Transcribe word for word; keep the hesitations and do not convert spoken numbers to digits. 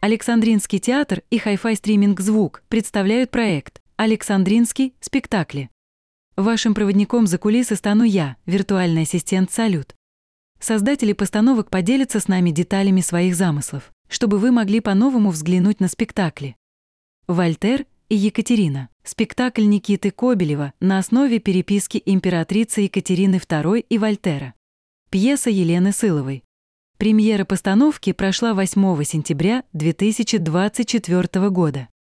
Александринский театр и Hi-Fi стриминг «Звук» представляют проект «Александринский спектакли». Вашим проводником за кулисы стану я, виртуальный ассистент «Салют». Создатели постановок поделятся с нами деталями своих замыслов, чтобы вы могли по-новому взглянуть на спектакли. Вольтер и Екатерина. Спектакль Никиты Кобелева на основе переписки императрицы Екатерины второй и Вольтера. Пьеса Елены Сыловой. Премьера постановки прошла восьмого сентября две тысячи двадцать четвёртого года.